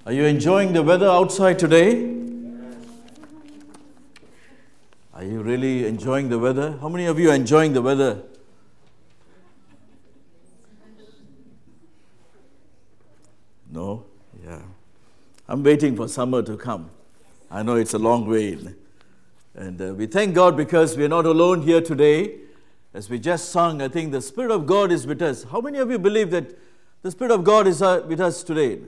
Are you enjoying the weather outside today? Are you really enjoying the weather? How many of you are enjoying the weather? No? Yeah. I'm waiting for summer to come. I know it's a long way. And we thank God because we're not alone here today. As we just sung, I think the Spirit of God is with us. How many of you believe that the Spirit of God is with us today?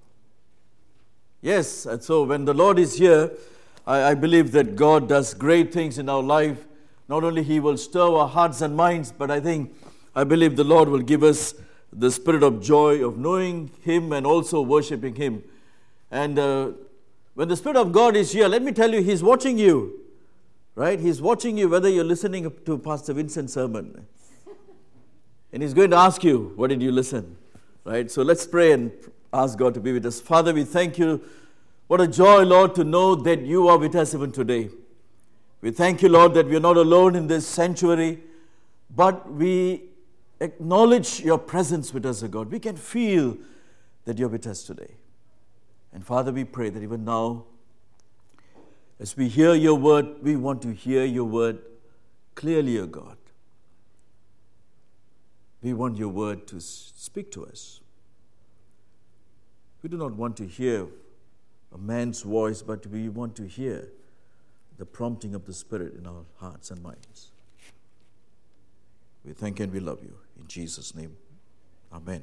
Yes, and so when the Lord is here, I believe that God does great things in our life. Not only He will stir our hearts and minds, but I believe the Lord will give us the spirit of joy of knowing Him and also worshiping Him. And when the Spirit of God is here, let me tell you, He's watching you. Right? He's watching you whether you're listening to Pastor Vincent's sermon. And He's going to ask you, what did you listen? Right? So let's pray and ask God to be with us. Father, we thank you. What a joy, Lord, to know that you are with us even today. We thank you, Lord, that we are not alone in this sanctuary, but we acknowledge your presence with us, O God. We can feel that you're with us today. And Father, we pray that even now, as we hear your word, we want to hear your word clearly, O God. We want your word to speak to us. We do not want to hear a man's voice, but we want to hear the prompting of the Spirit in our hearts and minds. We thank and we love you. In Jesus' name, amen.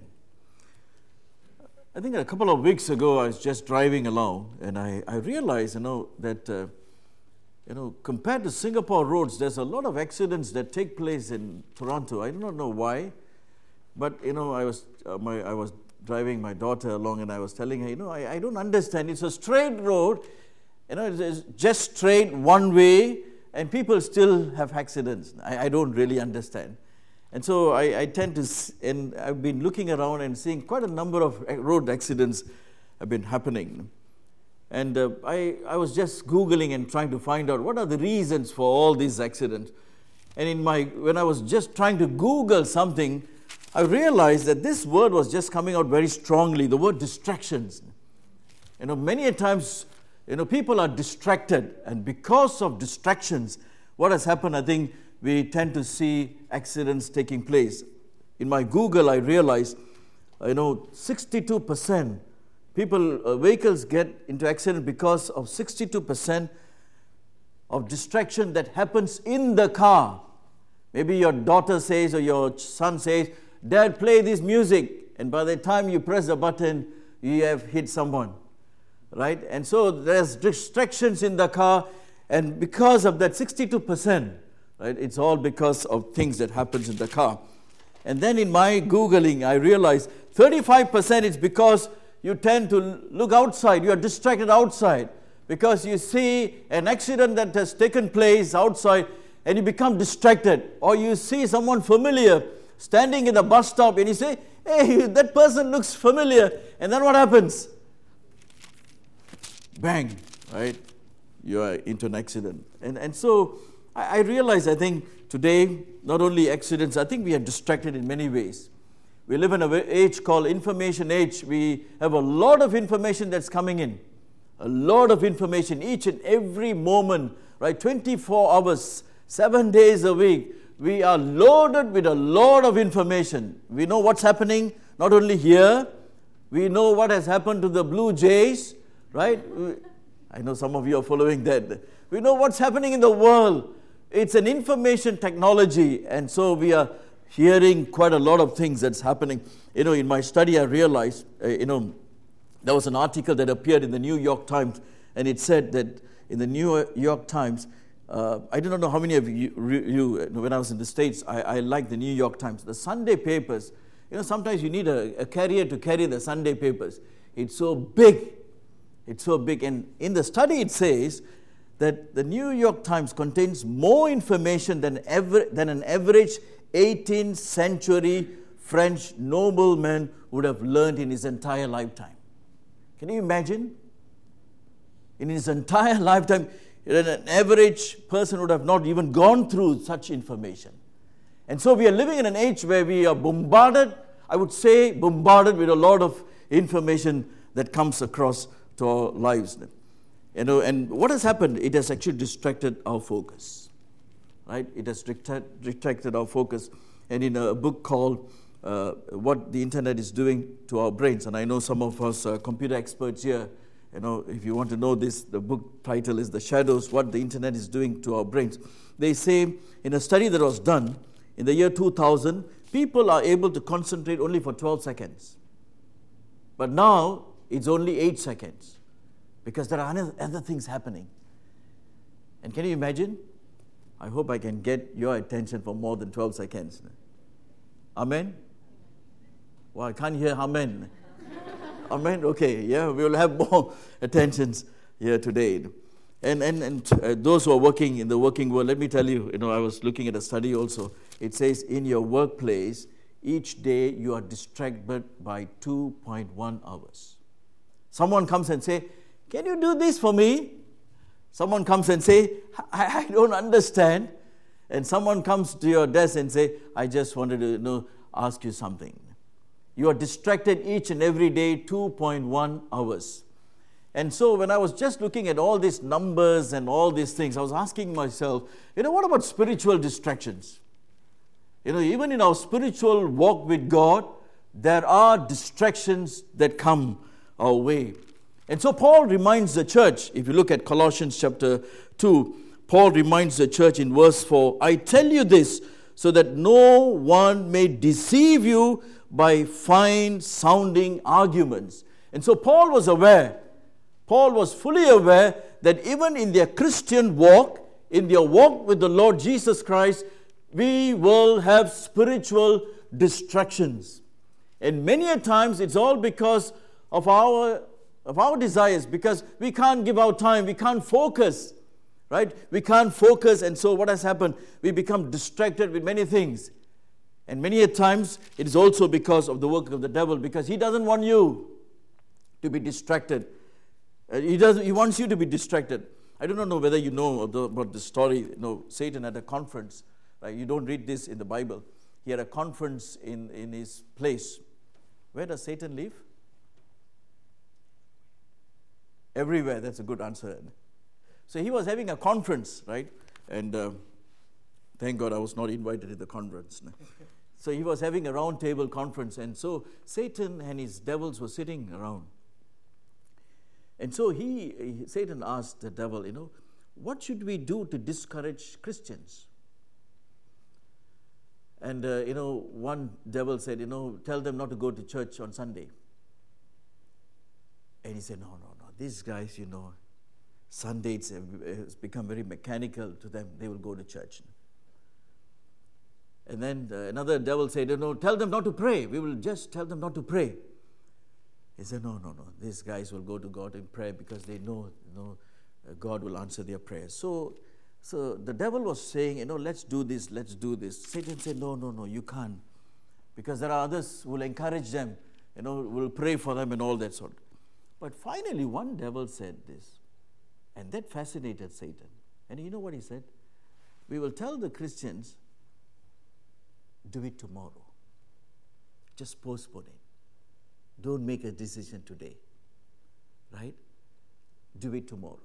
I think a couple of weeks ago, I was just driving along, and I realized, that, compared to Singapore roads, there's a lot of accidents that take place in Toronto. I do not know why, but, I was driving my daughter along, and I was telling her, I don't understand. It's a straight road, it's just straight one way, and people still have accidents. I don't really understand. And so I tend to, and I've been looking around and seeing quite a number of road accidents have been happening. And I was just Googling and trying to find out what are the reasons for all these accidents. And when I was just trying to Google something, I realized that this word was just coming out very strongly, the word distractions. Many a times, people are distracted, and because of distractions, what has happened, I think, we tend to see accidents taking place. In my Google, I realized, 62% vehicles get into accident because of 62% of distraction that happens in the car. Maybe your daughter says or your son says, Dad, play this music. And by the time you press the button, you have hit someone. Right? And so there's distractions in the car. And because of that 62%, right, it's all because of things that happens in the car. And then in my Googling, I realized 35% is because you tend to look outside. You are distracted outside because you see an accident that has taken place outside and you become distracted. Or you see someone familiar standing in the bus stop and you say, hey, that person looks familiar. And then what happens? Bang, right? You are into an accident. And so I realize, I think, today, not only accidents, I think we are distracted in many ways. We live in an age called information age. We have a lot of information that's coming in. A lot of information each and every moment, right? 24 hours, 7 days a week. We are loaded with a lot of information. We know what's happening, not only here. We know what has happened to the Blue Jays, right? I know some of you are following that. We know what's happening in the world. It's an information technology, and so we are hearing quite a lot of things that's happening. In my study, I realized, there was an article that appeared in the New York Times, and it said that in the New York Times, I do not know how many of you, when I was in the States, I like the New York Times. The Sunday papers, sometimes you need a carrier to carry the Sunday papers. It's so big. It's so big. And in the study, it says that the New York Times contains more information than an average 18th century French nobleman would have learned in his entire lifetime. Can you imagine? In his entire lifetime, an average person would have not even gone through such information. And so we are living in an age where we are bombarded, I would say bombarded with a lot of information that comes across to our lives. And what has happened? It has actually distracted our focus. Right? It has distracted our focus. And in a book called What the Internet is Doing to Our Brains, and I know some of us are computer experts here, if you want to know this, the book title is The Shadows, What the Internet is Doing to Our Brains. They say in a study that was done in the year 2000, people are able to concentrate only for 12 seconds. But now it's only 8 seconds because there are other things happening. And can you imagine? I hope I can get your attention for more than 12 seconds. Amen? Well, I can't hear amen. Amen? Okay, yeah, we will have more attentions here today. And those who are working in the working world, let me tell you, I was looking at a study also. It says in your workplace, each day you are distracted by 2.1 hours. Someone comes and say, can you do this for me? Someone comes and say, I don't understand. And someone comes to your desk and say, I just wanted to ask you something. You are distracted each and every day 2.1 hours. And so when I was just looking at all these numbers and all these things, I was asking myself, what about spiritual distractions? Even in our spiritual walk with God, there are distractions that come our way. And so Paul reminds the church, if you look at Colossians chapter 2, Paul reminds the church in verse 4, I tell you this so that no one may deceive you by fine-sounding arguments. And so Paul was fully aware that even in their Christian walk, in their walk with the Lord Jesus Christ, we will have spiritual distractions. And many a times it's all because of our desires, because we can't give our time, we can't focus, right? We can't focus, and so what has happened? We become distracted with many things. And many a times it is also because of the work of the devil, because he doesn't want you to be distracted. He wants you to be distracted. I do not know whether you know about the story. Satan at a conference. Right? You don't read this in the Bible. He had a conference in his place. Where does Satan live? Everywhere. That's a good answer. So he was having a conference, right? And thank God I was not invited to the conference. So he was having a round table conference. And so Satan and his devils were sitting around. And so Satan asked the devil, what should we do to discourage Christians? And, one devil said, tell them not to go to church on Sunday. And he said, no. These guys, Sunday it's become very mechanical to them. They will go to church. And then another devil said, tell them not to pray. We will just tell them not to pray. He said, no. These guys will go to God in prayer because they know, God will answer their prayers. So the devil was saying, let's do this. Satan said, no, you can't. Because there are others who will encourage them, will pray for them and all that sort. But finally, one devil said this, and that fascinated Satan. And you know what he said? We will tell the Christians, do it tomorrow. Just postpone it. Don't make a decision today. Right? Do it tomorrow.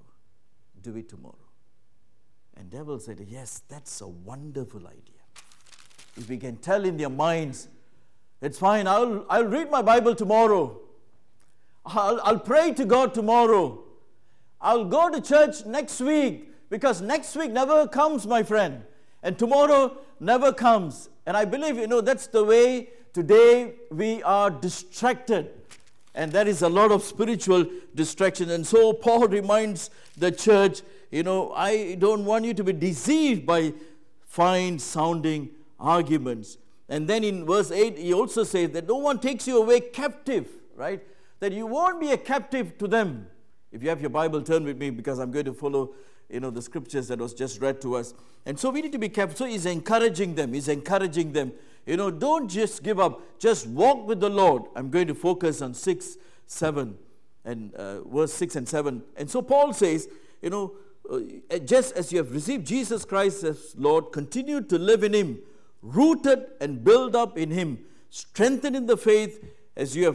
And devil said, yes, that's a wonderful idea. If we can tell in their minds, it's fine, I'll read my Bible tomorrow. I'll pray to God tomorrow. I'll go to church next week, because next week never comes, my friend. And tomorrow never comes. And I believe, that's the way today we are distracted. And there is a lot of spiritual distraction. And so Paul reminds the church, I don't want you to be deceived by fine-sounding arguments. And then in verse 8, he also says that no one takes you away captive, right? That you won't be a captive to them. If you have your Bible, turn with me, because I'm going to follow, the scriptures that was just read to us. And so we need to be captive. So he's encouraging them. Don't just give up. Just walk with the Lord. I'm going to focus on 6, 7, and verse 6 and 7. And so Paul says, just as you have received Jesus Christ as Lord, continue to live in Him, rooted and built up in Him, strengthened in the faith as you have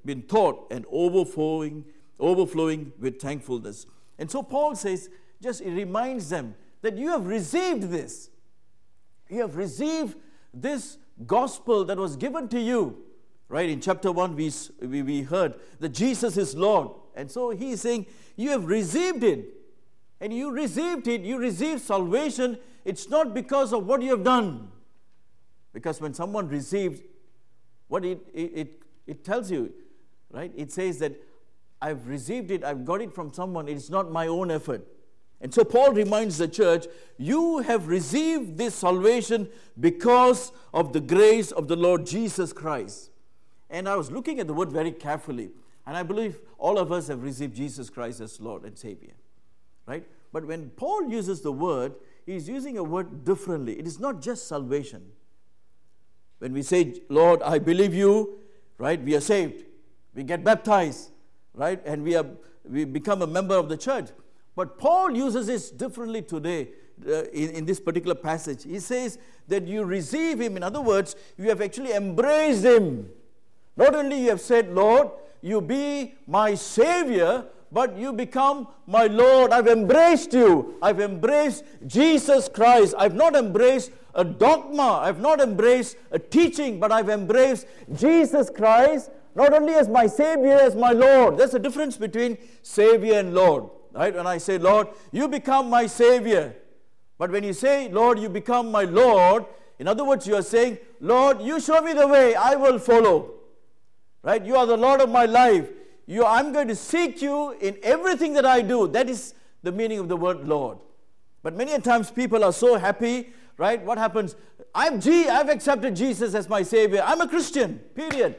been taught and overflowing with thankfulness. And so Paul says, just it reminds them that you have received this. You have received this gospel that was given to you. Right, in chapter 1 we heard that Jesus is Lord. And so he is saying, you have received it. And you received it, you received salvation. It's not because of what you have done. Because when someone receives, what it tells you, right? It says that I've received it, I've got it from someone, it's not my own effort. And so Paul reminds the church, you have received this salvation because of the grace of the Lord Jesus Christ. And I was looking at the word very carefully, and I believe all of us have received Jesus Christ as Lord and Savior, right? But when Paul uses the word, he's using a word differently. It is not just salvation. When we say, Lord, I believe you, right, we are saved. We get baptized, right, and we become a member of the church. But Paul uses this differently today in this particular passage. He says that you receive him. In other words, you have actually embraced him. Not only you have said, Lord, you be my Savior, but you become my Lord. I've embraced you. I've embraced Jesus Christ. I've not embraced a dogma. I've not embraced a teaching, but I've embraced Jesus Christ, not only as my Savior, as my Lord. There's a difference between Savior and Lord. Right? When I say, Lord, you become my Savior. But when you say, Lord, you become my Lord, in other words, you are saying, Lord, you show me the way, I will follow. Right? You are the Lord of my life. I'm going to seek you in everything that I do. That is the meaning of the word Lord. But many times people are so happy, right? What happens? I've accepted Jesus as my Savior. I'm a Christian, period.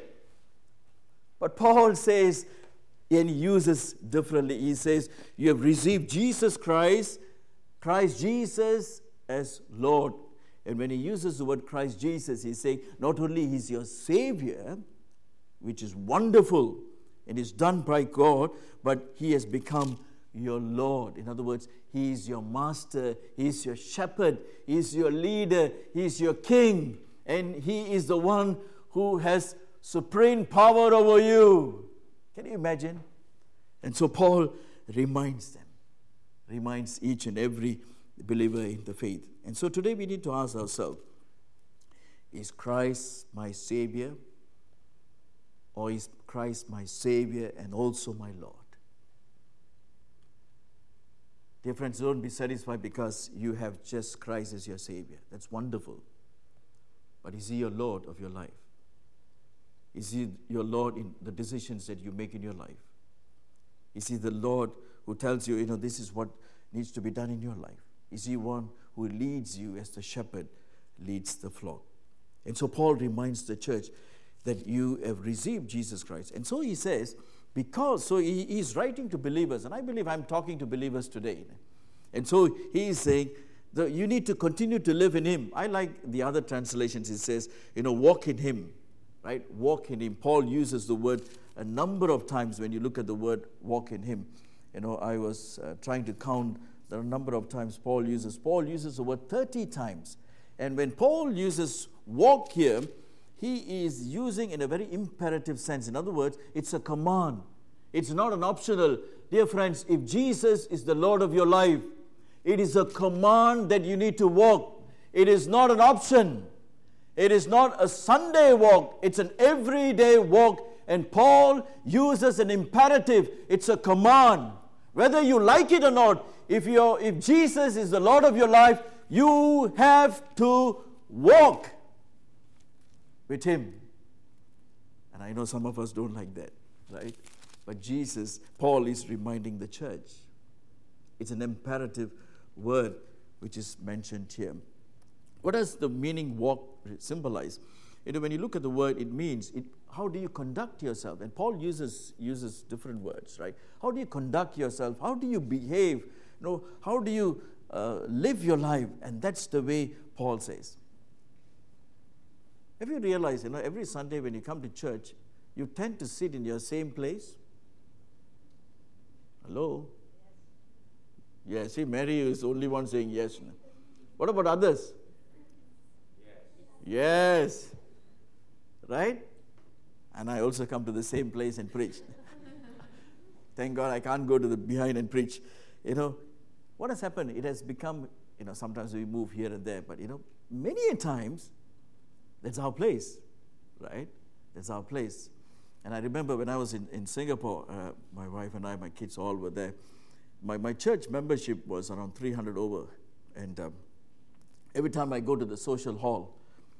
But Paul says, and he uses differently. He says, you have received Jesus Christ Jesus as Lord. And when he uses the word Christ Jesus, he's saying, not only he's your Savior, which is wonderful and is done by God, but he has become your Lord. In other words, he is your master, he is your shepherd, he is your leader, he is your king, and he is the one who has supreme power over you. Can you imagine? And so Paul reminds each and every believer in the faith. And so today we need to ask ourselves, is Christ my Savior? Or is Christ my Savior and also my Lord? Dear friends, don't be satisfied because you have just Christ as your Savior. That's wonderful. But is he your Lord of your life? Is he your Lord in the decisions that you make in your life? Is he the Lord who tells you, this is what needs to be done in your life? Is he one who leads you as the shepherd leads the flock? And so Paul reminds the church that you have received Jesus Christ. And so he says, he's writing to believers, and I believe I'm talking to believers today. And so he is saying that you need to continue to live in him. I like the other translations. It says, walk in him, right? Walk in him. Paul uses the word a number of times when you look at the word walk in him. I was trying to count the number of times Paul uses. Paul uses the word 30 times. And when Paul uses walk here, he is using in a very imperative sense. In other words, it's a command. It's not an optional. Dear friends, if Jesus is the Lord of your life, it is a command that you need to walk. It is not an option. It is not a Sunday walk. It's an everyday walk. And Paul uses an imperative. It's a command. Whether you like it or not, if Jesus is the Lord of your life, you have to walk with him. And I know some of us don't like that, right? But Paul is reminding the church. It's an imperative word which is mentioned here. What does the meaning walk symbolize? When you look at the word, it means how do you conduct yourself? And Paul uses different words, right? How do you conduct yourself? How do you behave? How do you live your life? And that's the way Paul says. Have you realized, every Sunday when you come to church, you tend to sit in your same place? Hello? Yes. See, Mary is the only one saying yes. What about others? Yes. Right? And I also come to the same place and preach. Thank God I can't go to the behind and preach. What has happened? It has become, sometimes we move here and there, but, many a times, that's our place, right? That's our place. And I remember when I was in Singapore, my wife and I, my kids all were there. My church membership was around 300 over. And every time I go to the social hall,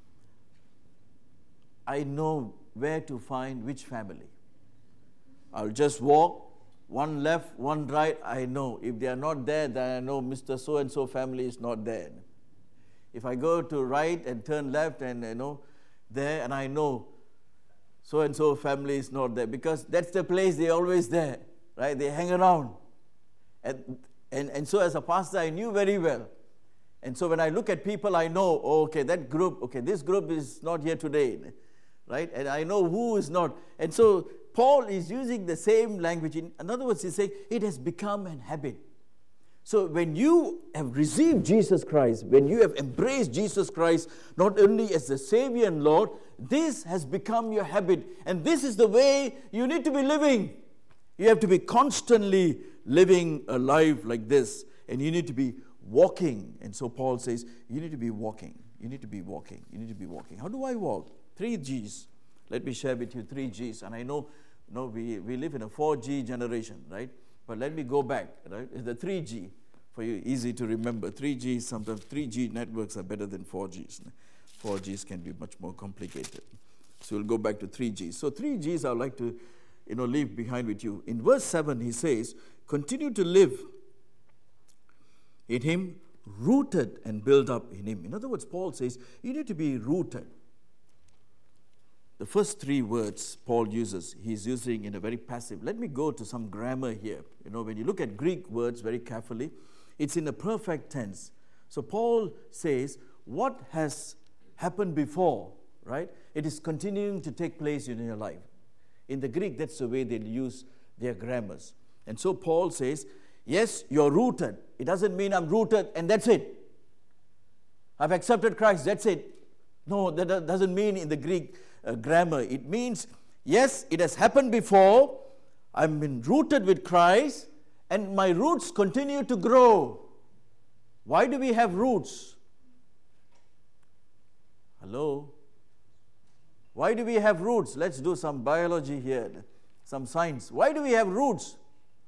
I know where to find which family. I'll just walk, one left, one right, I know. If they are not there, then I know Mr. So-and-so family is not there. If I go to right and turn left and, there, and I know so-and-so family is not there, because that's the place they're always there, right? They hang around. And so as a pastor, I knew very well. And so when I look at people, I know, this group is not here today, right? And I know who is not. And so Paul is using the same language. In other words, he's saying it has become an habit. So when you have received Jesus Christ, when you have embraced Jesus Christ, not only as the Savior and Lord, this has become your habit. And this is the way you need to be living. You have to be constantly living a life like this. And you need to be walking. And so Paul says, you need to be walking. You need to be walking. You need to be walking. How do I walk? 3 G's. Let me share with you 3 G's. And I know we live in a 4G generation, right? But let me go back, right? It's the 3G for you, easy to remember. 3G, sometimes 3G networks are better than 4Gs. 4Gs can be much more complicated. So we'll go back to 3Gs. So 3Gs I would like to, leave behind with you. In verse 7, he says, continue to live in him, rooted and built up in him. In other words, Paul says, you need to be rooted. The first 3 words Paul uses, he's using in a very passive. Let me go to some grammar here. When you look at Greek words very carefully, it's in a perfect tense. So Paul says, what has happened before, right? It is continuing to take place in your life. In the Greek, that's the way they use their grammars. And so Paul says, yes, you're rooted. It doesn't mean I'm rooted and that's it. I've accepted Christ, that's it. No, that doesn't mean in the Greek grammar. It means, yes, it has happened before. I've been rooted with Christ and my roots continue to grow. Why do we have roots? Hello? Why do we have roots? Let's do some biology here, some science. Why do we have roots?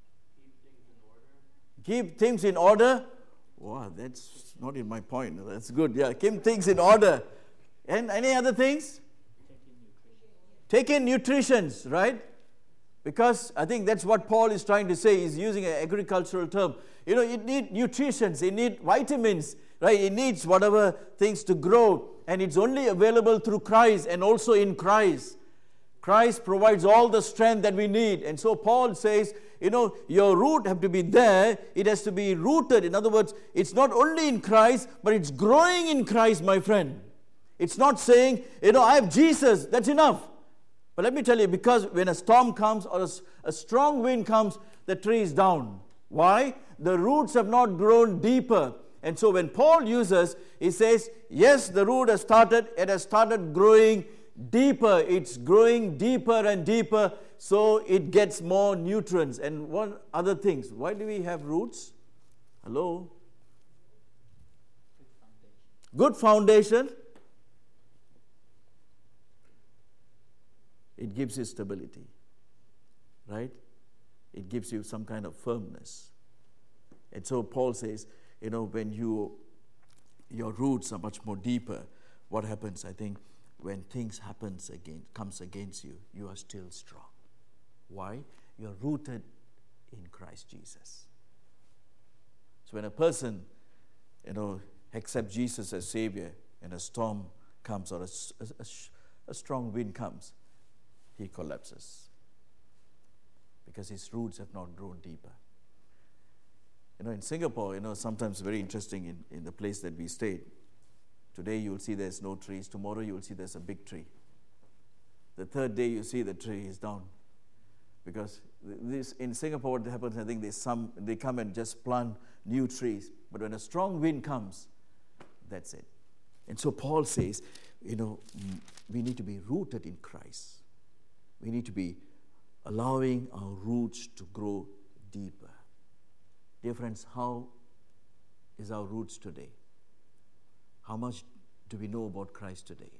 Keep things in order. Wow, that's not in my point. That's good. Yeah, keep things in order. And any other things? Take in nutritions, right? Because I think that's what Paul is trying to say. He's using an agricultural term. It needs nutritions, it needs vitamins, right? It needs whatever things to grow. And it's only available through Christ and also in Christ. Christ provides all the strength that we need. And so Paul says, your root have to be there. It has to be rooted. In other words, it's not only in Christ, but it's growing in Christ, my friend. It's not saying, I have Jesus, that's enough. But let me tell you, because when a storm comes or a strong wind comes, the tree is down. Why? The roots have not grown deeper. And so when Paul uses, he says, yes, the root has started, it has started growing deeper. It's growing deeper and deeper, so it gets more nutrients. And one other things. Why do we have roots? Hello? Good foundation. It gives you stability, right? It gives you some kind of firmness. And so Paul says, when your roots are much more deeper, what happens? I think when things comes against you, you are still strong. Why? You're rooted in Christ Jesus. So when a person, accepts Jesus as Savior, and a storm comes or a strong wind comes, he collapses because his roots have not grown deeper. In Singapore, sometimes very interesting in the place that we stayed. Today you will see there's no trees. Tomorrow you will see there's a big tree. The third day you see the tree is down. Because this in Singapore what happens, I think they come and just plant new trees. But when a strong wind comes, that's it. And so Paul says, we need to be rooted in Christ. We need to be allowing our roots to grow deeper. Dear friends, how is our roots today? How much do we know about Christ today?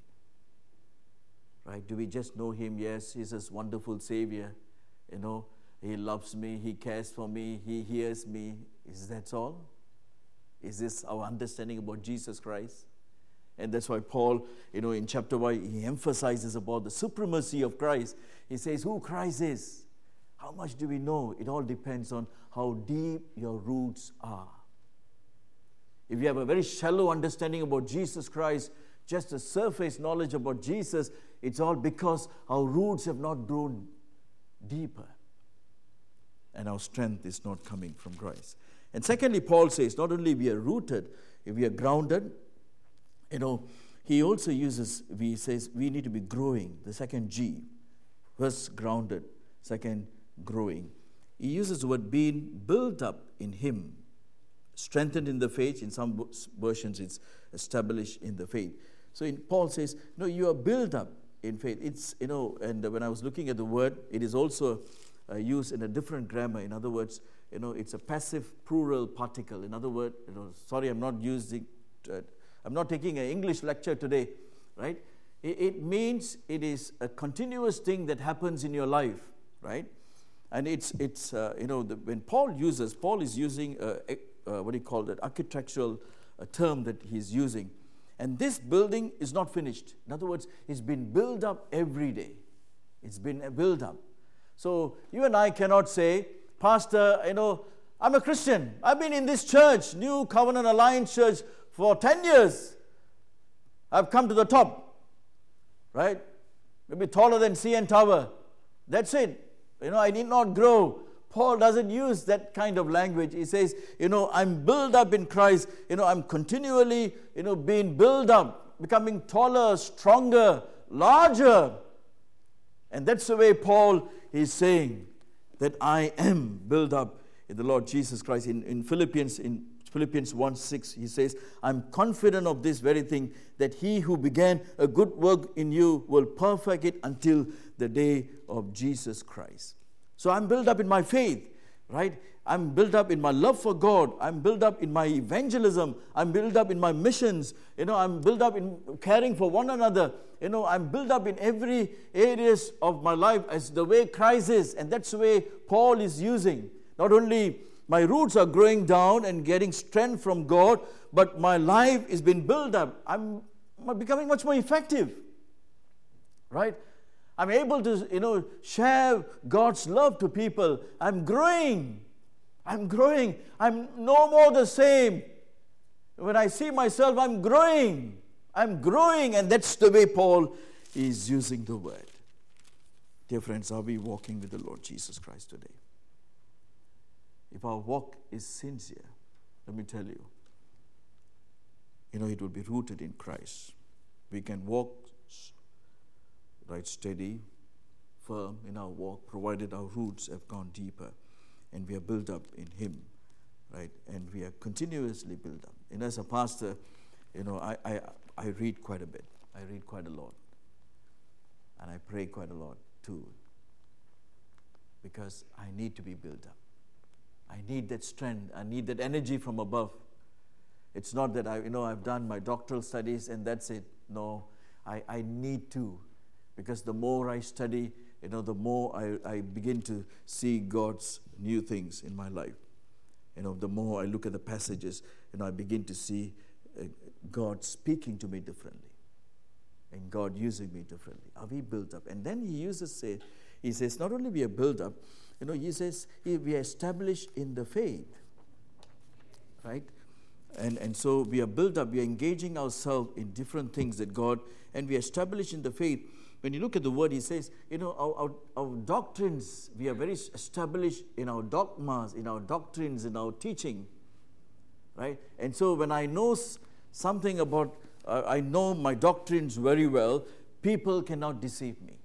Right? Do we just know Him? Yes, He's this wonderful Savior. He loves me, He cares for me, He hears me. Is that all? Is this our understanding about Jesus Christ? And that's why Paul, in chapter 1, he emphasizes about the supremacy of Christ. He says, who Christ is. How much do we know? It all depends on how deep your roots are. If you have a very shallow understanding about Jesus Christ, just a surface knowledge about Jesus, it's all because our roots have not grown deeper. And our strength is not coming from Christ. And secondly, Paul says, not only we are rooted, if we are grounded, he also he says we need to be growing. The second G, first grounded, second growing. He uses the word being built up in Him, strengthened in the faith. In some versions, it's established in the faith. So Paul says, no, you are built up in faith. It's, and when I was looking at the word, it is also used in a different grammar. In other words, it's a passive plural particle. In other words, sorry, I'm not taking an English lecture today, right? It means it is a continuous thing that happens in your life, right? And when Paul is using architectural term that he's using. And this building is not finished. In other words, it's been built up every day. It's been built up. So you and I cannot say, Pastor, I'm a Christian. I've been in this church, New Covenant Alliance Church, for 10 years. I've come to the top, right? Maybe taller than CN Tower. That's it. I need not grow. Paul doesn't use that kind of language. He says, I'm built up in Christ. I'm continually, being built up, becoming taller, stronger, larger. And that's the way Paul is saying that I am built up in the Lord Jesus Christ. In Philippians 1:6, he says, I'm confident of this very thing, that He who began a good work in you will perfect it until the day of Jesus Christ. So I'm built up in my faith, right? I'm built up in my love for God. I'm built up in my evangelism. I'm built up in my missions. I'm built up in caring for one another. I'm built up in every areas of my life as the way Christ is. And that's the way Paul is using. Not only my roots are growing down and getting strength from God, but my life is being built up. I'm becoming much more effective, right? I'm able to, share God's love to people. I'm growing. I'm no more the same. When I see myself, I'm growing. And that's the way Paul is using the word. Dear friends, are we walking with the Lord Jesus Christ today? If our walk is sincere, let me tell you, it will be rooted in Christ. We can walk right, steady, firm in our walk, provided our roots have gone deeper and we are built up in Him, right? And we are continuously built up. And as a pastor, I read quite a bit. I read quite a lot. And I pray quite a lot too, because I need to be built up. I need that strength. I need that energy from above. It's not that I've done my doctoral studies and that's it. No, I need to. Because the more I study, the more I begin to see God's new things in my life. The more I look at the passages, I begin to see God speaking to me differently. And God using me differently. Are we built up? And then he says, not only we are built up, he says we are established in the faith. Right? And so we are built up, we are engaging ourselves in different things that God, and we are established in the faith. When you look at the word, he says, our doctrines, we are very established in our dogmas, in our doctrines, in our teaching. Right? And so when I know something about, I know my doctrines very well, people cannot deceive me.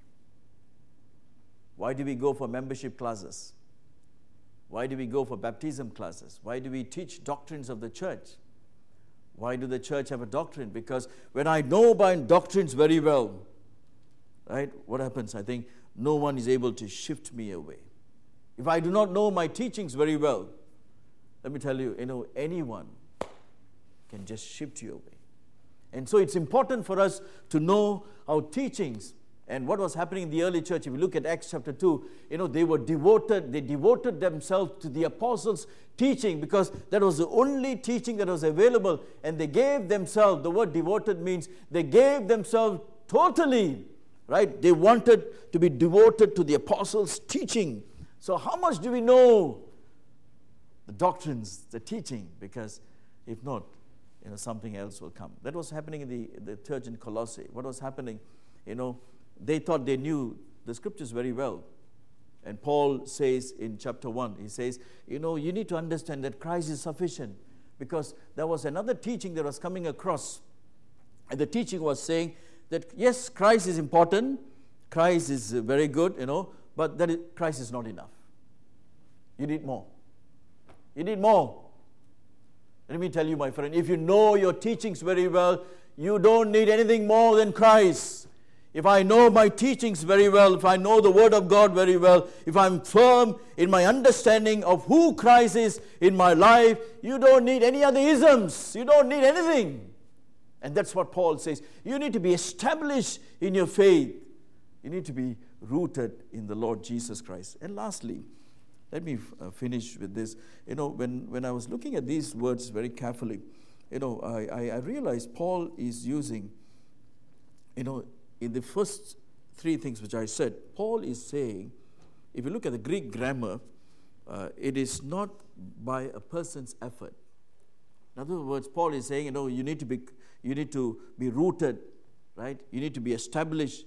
Why do we go for membership classes? Why do we go for baptism classes? Why do we teach doctrines of the church? Why do the church have a doctrine? Because when I know my doctrines very well, right, what happens? I think no one is able to shift me away. If I do not know my teachings very well, let me tell you, anyone can just shift you away. And so it's important for us to know our teachings and what was happening in the early church. If you look at Acts chapter 2, they devoted themselves to the apostles' teaching because that was the only teaching that was available. And they gave themselves, the word devoted means they gave themselves totally, right? They wanted to be devoted to the apostles' teaching. So how much do we know the doctrines, the teaching? Because if not, something else will come. That was happening in the church in Colossae. What was happening? They thought they knew the scriptures very well. And Paul says in chapter 1, he says, you need to understand that Christ is sufficient. Because there was another teaching that was coming across. And the teaching was saying that, yes, Christ is important. Christ is very good, but Christ is not enough. You need more. You need more. Let me tell you, my friend, if you know your teachings very well, you don't need anything more than Christ. If I know my teachings very well, if I know the Word of God very well, if I'm firm in my understanding of who Christ is in my life, you don't need any other isms. You don't need anything. And that's what Paul says. You need to be established in your faith. You need to be rooted in the Lord Jesus Christ. And lastly, let me finish with this. When I was looking at these words very carefully, I realized Paul is using, in the first three things which I said, Paul is saying, if you look at the Greek grammar, it is not by a person's effort. In other words, Paul is saying, you need to be rooted, right? You need to be established.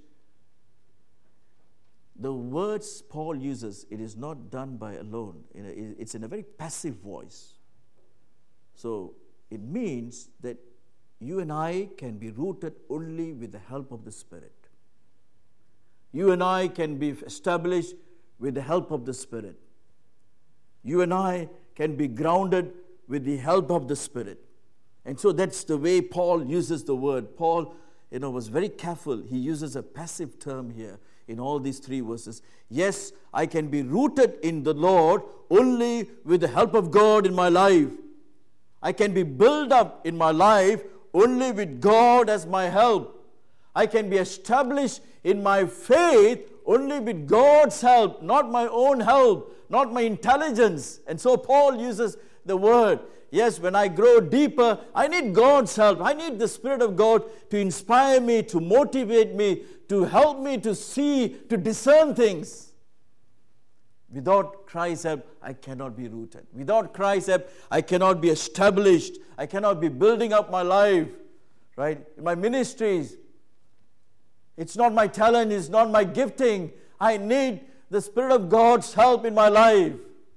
The words Paul uses, it is not done by alone. It's in a very passive voice. So it means that you and I can be rooted only with the help of the Spirit. You and I can be established with the help of the Spirit. You and I can be grounded with the help of the Spirit. And so that's the way Paul uses the word. Paul, was very careful. He uses a passive term here in all these three verses. Yes, I can be rooted in the Lord only with the help of God in my life. I can be built up in my life only with God as my help. I can be established in my faith only with God's help, not my own help, not my intelligence. And so Paul uses the word. Yes, when I grow deeper, I need God's help. I need the Spirit of God to inspire me, to motivate me, to help me to see, to discern things. Without Christ's help, I cannot be rooted. Without Christ's help, I cannot be established. I cannot be building up my life, right? In my ministries, it's not my talent, it's not my gifting. I need the Spirit of God's help in my life.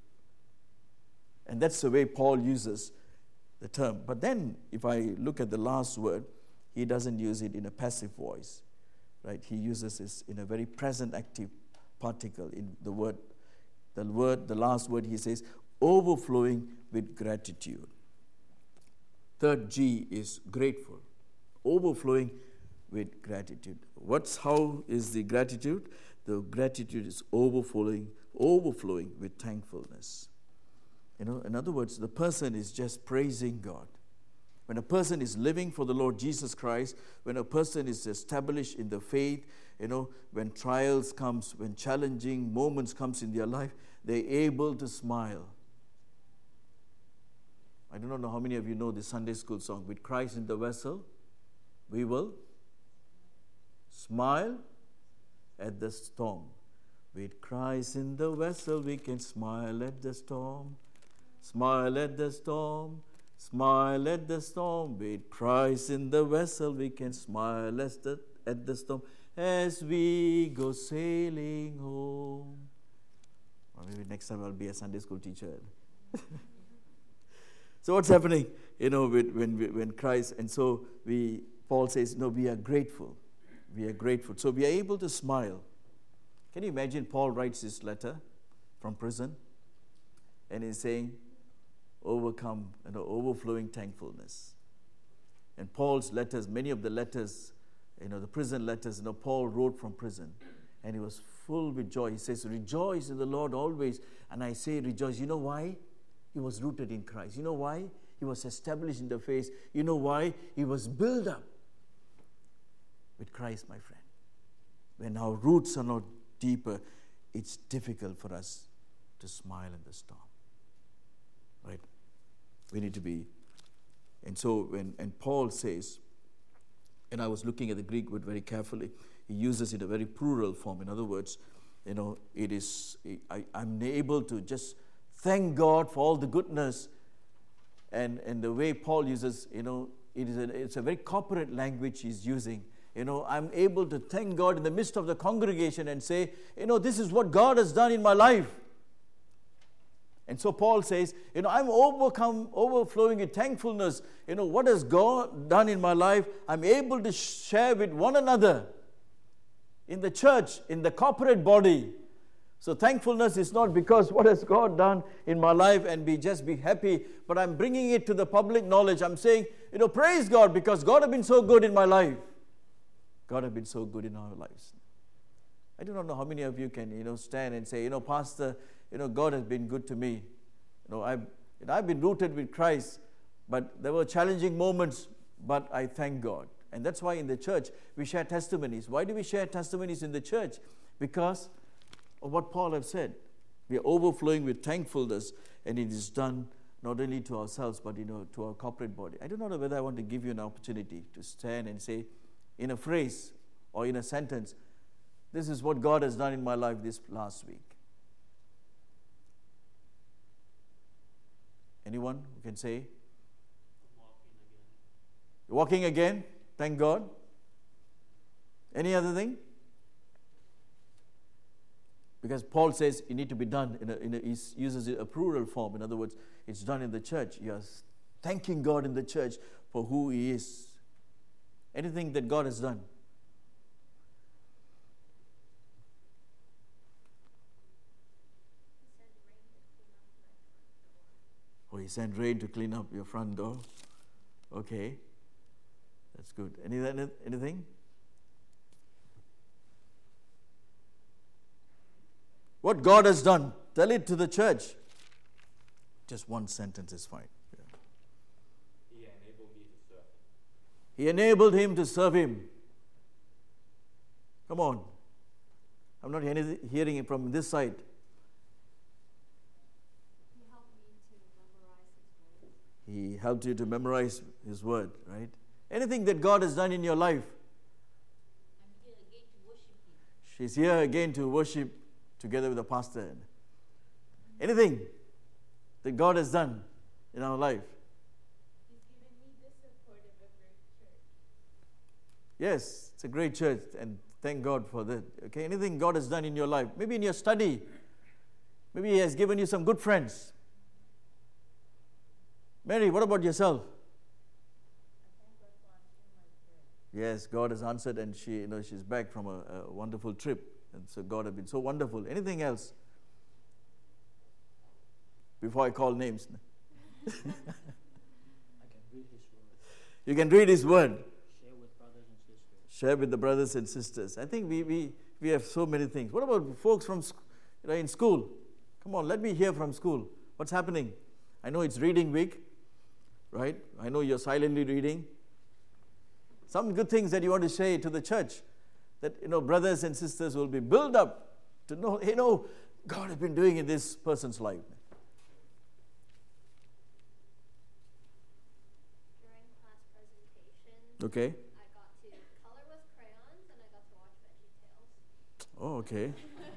And that's the way Paul uses the term. But then, if I look at the last word, he doesn't use it in a passive voice, right? He uses this in a very present active particle in the word. The last word, he says, overflowing with gratitude. Third G is grateful. Overflowing with gratitude. How is the gratitude? The gratitude is overflowing with thankfulness. In other words, the person is just praising God. When a person is living for the Lord Jesus Christ, when a person is established in the faith, when trials comes, when challenging moments comes in their life, they're able to smile. I do not know how many of you know the Sunday school song, with Christ in the vessel, we will smile at the storm. With Christ in the vessel, we can smile at the storm. Smile at the storm, smile at the storm. With Christ in the vessel, we can smile at the storm as we go sailing home. Or maybe next time I'll be a Sunday school teacher. So what's happening, when Christ, and so Paul says, we are grateful. We are grateful. So we are able to smile. Can you imagine Paul writes this letter from prison? And he's saying, overflowing thankfulness. And Paul's letters, many of the letters, the prison letters, Paul wrote from prison. and he was full with joy. He says, rejoice in the Lord always. And I say rejoice. You know why? He was rooted in Christ. You know why? He was established in the faith. You know why? He was built up with Christ, my friend. When our roots are not deeper, it's difficult for us to smile in the storm. Right? We need to be. And so when Paul says, and I was looking at the Greek word very carefully, he uses it in a very plural form. In other words, it is, I'm able to just thank God for all the goodness. And the way Paul uses, it's a very corporate language he's using. I'm able to thank God in the midst of the congregation and say, this is what God has done in my life. And so Paul says, I'm overflowing with thankfulness. What has God done in my life? I'm able to share with one another in the church, in the corporate body. So thankfulness is not because what has God done in my life and just be happy, but I'm bringing it to the public knowledge. I'm saying, praise God because God has been so good in my life. God has been so good in our lives. I do not know how many of you can, stand and say, Pastor, God has been good to me. I've been rooted with Christ, but there were challenging moments, but I thank God. And that's why in the church we share testimonies. Why do we share testimonies in the church? Because of what Paul has said. We are overflowing with thankfulness, and it is done not only to ourselves, but to our corporate body. I don't know whether I want to give you an opportunity to stand and say, in a phrase or in a sentence, this is what God has done in my life this last week. Anyone who can say? Walking again. Thank God. Any other thing? Because Paul says it need to be done he uses a plural form. In other words, it's done in the church. You are thanking God in the church for who He is. Anything that God has done. He sent rain to clean up your front door. Okay. That's good. Anything? What God has done, tell it to the church. Just one sentence is fine. Yeah. He enabled me to serve Him. He enabled him to serve Him. Come on. I'm not hearing it from this side. He helped you to memorize His word, right? Anything that God has done in your life. I'm here again to worship Him. She's here again to worship together with the pastor. Anything that God has done in our life. He's given me the support of a great church. Yes, it's a great church, and thank God for that. Okay, anything God has done in your life. Maybe in your study. Maybe He has given you some good friends. Mary, what about yourself? I thank God for answering my prayer. Yes, God has answered, and she's back from a wonderful trip. And so God has been so wonderful. Anything else? Before I call names. I can read His word. You can read His word. Share with brothers and sisters. Share with the brothers and sisters. I think we have so many things. What about folks from in school? Come on, let me hear from school. What's happening? I know it's reading week, right? I know you're silently reading. Some good things that you want to say to the church, that brothers and sisters will be built up to know, God has been doing in this person's life. During class presentations, Okay. I got to color with crayons and I got to watch VeggieTales. Oh, okay.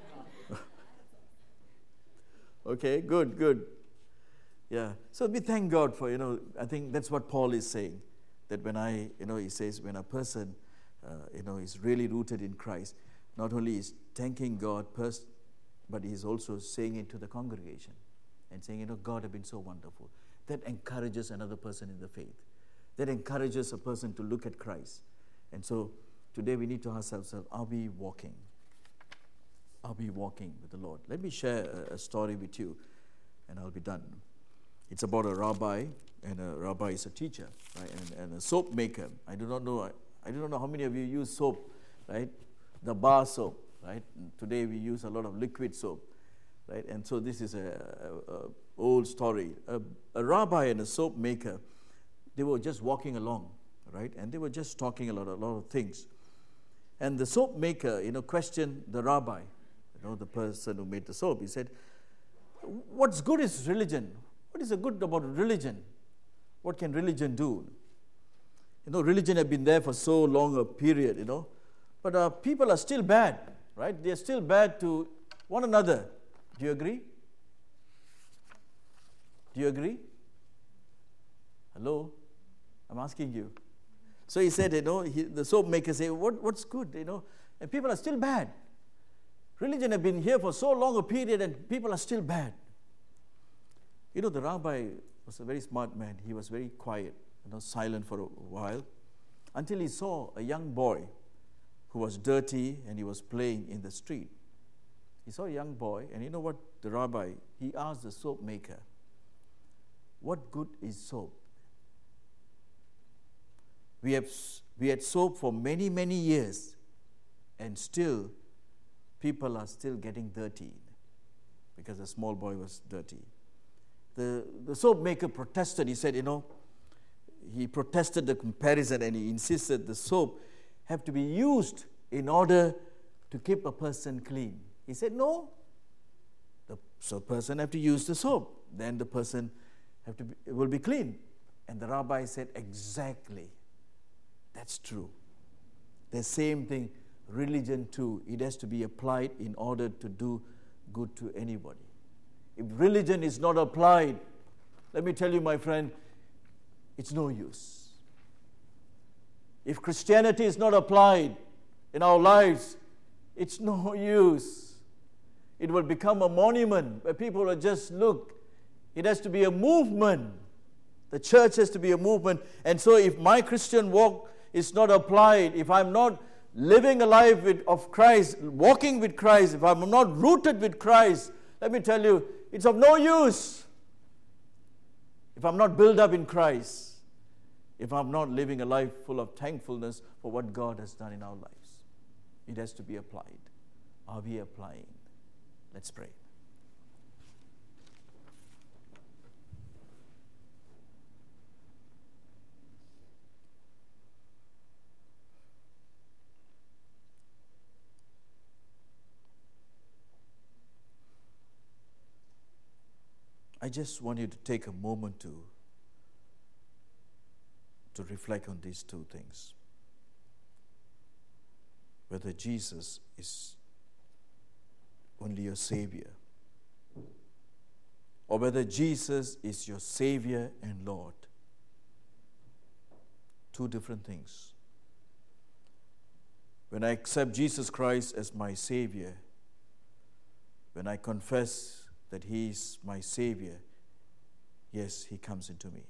Okay, good. Yeah. So we thank God for, I think that's what Paul is saying. That when he says when a person, is really rooted in Christ, not only is thanking God first, but he's also saying it to the congregation and saying, God has been so wonderful. That encourages another person in the faith. That encourages a person to look at Christ. And so today we need to ask ourselves, are we walking? Are we walking with the Lord? Let me share a story with you, and I'll be done. It's about a rabbi, and a rabbi is a teacher, right? And a soap maker. I do not know how many of you use soap, right? The bar soap. right? And today we use a lot of liquid soap, right? And so this is a old story. A rabbi and a soap maker, they were just walking along, right? And they were just talking a lot of things. And the soap maker, questioned the rabbi, the person who made the soap. He said, "What's good is religion. What is the good about religion? What can religion do? Religion has been there for so long a period, but people are still bad, right? They are still bad to one another. Do you agree? Do you agree? Hello? I'm asking you." So he said, the soap maker said, what's good, and people are still bad. Religion has been here for so long a period and people are still bad. The rabbi was a very smart man. He was very quiet, silent for a while, until he saw a young boy who was dirty and he was playing in the street. He saw a young boy, and you know what the rabbi, he asked the soap maker, "What good is soap? We had soap for many, many years, and still people are still getting dirty," because the small boy was dirty. The soap maker protested. He said, he protested the comparison, and he insisted the soap have to be used in order to keep a person clean. He said, "No, the person have to use the soap, then the person will be clean." And the rabbi said, "Exactly. That's true. The same thing, religion too, it has to be applied in order to do good to anybody. If religion is not applied, let me tell you, my friend, it's no use. If Christianity is not applied in our lives, it's no use. It will become a monument where people will just look. It has to be a movement. The church has to be a movement. And so if my Christian walk is not applied, if I'm not living a life of Christ, walking with Christ, if I'm not rooted with Christ, let me tell you, it's of no use. If I'm not built up in Christ, if I'm not living a life full of thankfulness for what God has done in our lives, it has to be applied. Are we applying? Let's pray. I just want you to take a moment to reflect on these two things. Whether Jesus is only your Savior, or whether Jesus is your Savior and Lord. Two different things. When I accept Jesus Christ as my Savior, when I confess that He is my Savior, yes, He comes into me.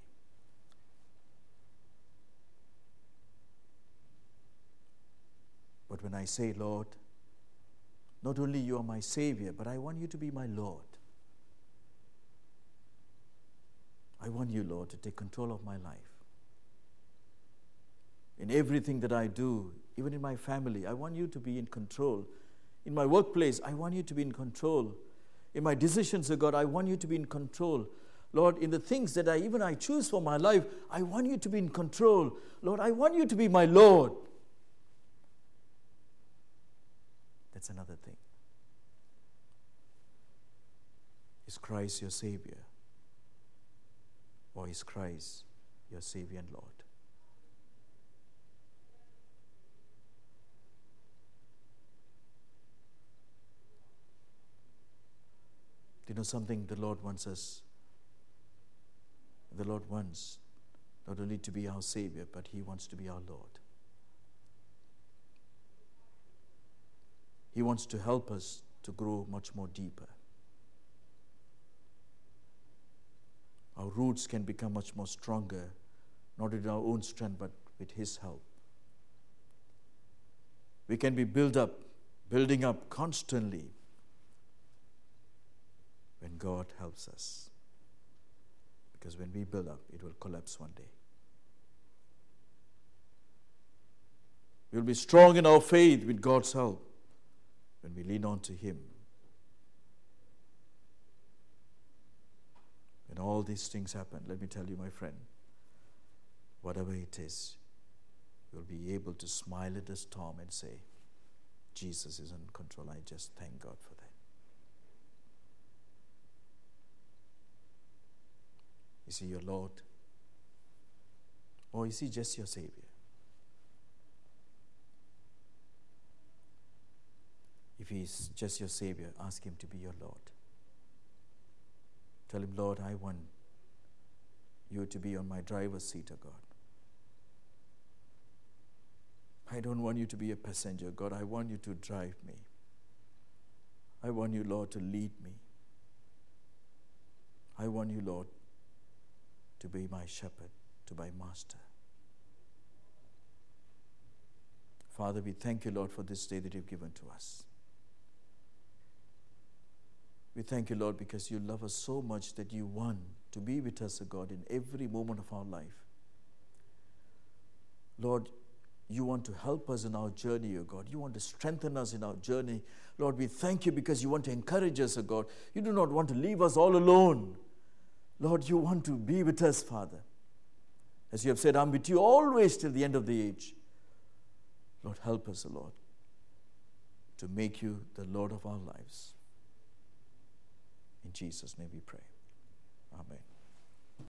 But when I say, "Lord, not only you are my Savior, but I want you to be my Lord. I want you, Lord, to take control of my life. In everything that I do, even in my family, I want you to be in control. In my workplace, I want you to be in control. In my decisions, oh God, I want you to be in control. Lord, in the things that I choose for my life, I want you to be in control. Lord, I want you to be my Lord." That's another thing. Is Christ your Savior? Or is Christ your Savior and Lord? Do you know something? The Lord wants not only to be our Savior, but He wants to be our Lord. He wants to help us to grow much more deeper. Our roots can become much more stronger, not in our own strength, but with His help. We can be building up constantly when God helps us. Because when we build up, it will collapse one day. We will be strong in our faith with God's help. when we lean on to Him, when all these things happen, let me tell you, my friend, whatever it is, you'll be able to smile at the storm and say, Jesus is in control. I just thank God for that. Is He your Lord? Or is He just your Savior? If He is just your Savior, ask Him to be your Lord. Tell Him, Lord, I want You to be on my driver's seat, O God. I don't want You to be a passenger, God. I want You to drive me. I want You, Lord, to lead me. I want You, Lord, to be my shepherd, to my master. Father, we thank You, Lord, for this day that You've given to us. We thank You, Lord, because You love us so much that You want to be with us, O God, in every moment of our life. Lord, You want to help us in our journey, O God. You want to strengthen us in our journey. Lord, we thank You because You want to encourage us, O God. You do not want to leave us all alone. Lord, You want to be with us, Father. As You have said, I'm with You always till the end of the age. Lord, help us, O Lord, to make You the Lord of our lives. In Jesus' name we pray. Amen.